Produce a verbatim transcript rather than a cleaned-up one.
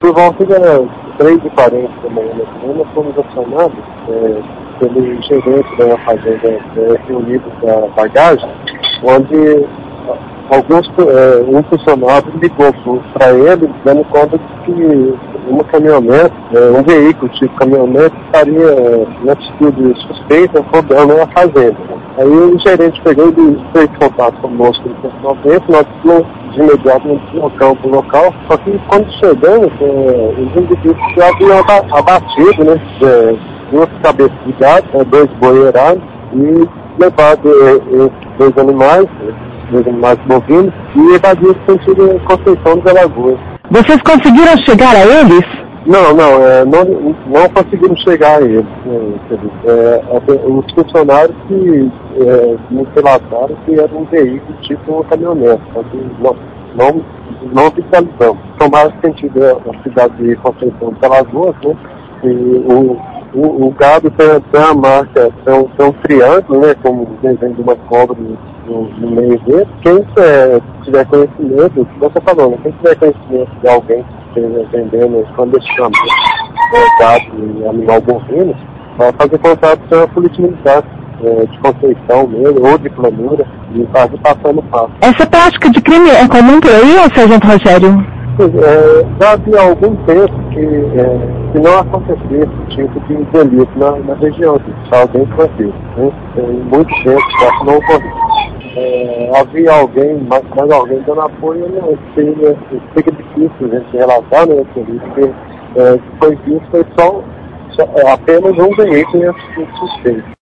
Por volta das três e quarenta da manhã, nós fomos acionados é, pelo gerente da fazenda é, reunido da bagagem, onde alguns, é, um funcionário ligou para ele, dando conta de que uma caminhonete, é, um veículo tipo caminhonete, estaria é, na atitude suspeita rodando a fazenda. Aí o gerente pegou e fez contato conosco pessoalmente, nós de imediato nos deslocamos para o local, só que quando chegamos, é, os indivíduos já haviam abatido, né, é, duas cabeças de gado, é, dois boieirais, e levado é, dois animais, dois animais bovinos, e evadiu o sentido Conceição das Alagoas. Vocês conseguiram chegar a eles? Não, não, é, não, não conseguimos chegar a eles. É, é, os funcionários que é, nos relataram que era um veículo tipo um caminhonete, não, não, não oficializamos. Tomaram sentido a cidade de Conceição de Alagoas, né? E o, o, o gado tem, tem a marca, tem um, tem um triângulo, né? Como o desenho de uma cobra no, no meio dele. Quem é, tiver conhecimento, o que você está falando, quem tiver conhecimento de alguém vendendo clandestinamente é, gado e animal bovino, vai fazer contato com a polícia militar é, de Conceição mesmo, ou de Planura, e vai passando o passo. Essa prática de crime é comum por aí, ou Sargento Rogério? É, já havia algum tempo que, é, que não acontecia esse tipo de delito na, na região, se alguém fazia, né? Tem muito tempo que não ocorria. É, havia alguém, mais, mais alguém dando apoio, não, seria, fica difícil a gente relatar, né, porque é, foi visto, foi só, só apenas um veículo em atitude suspeita.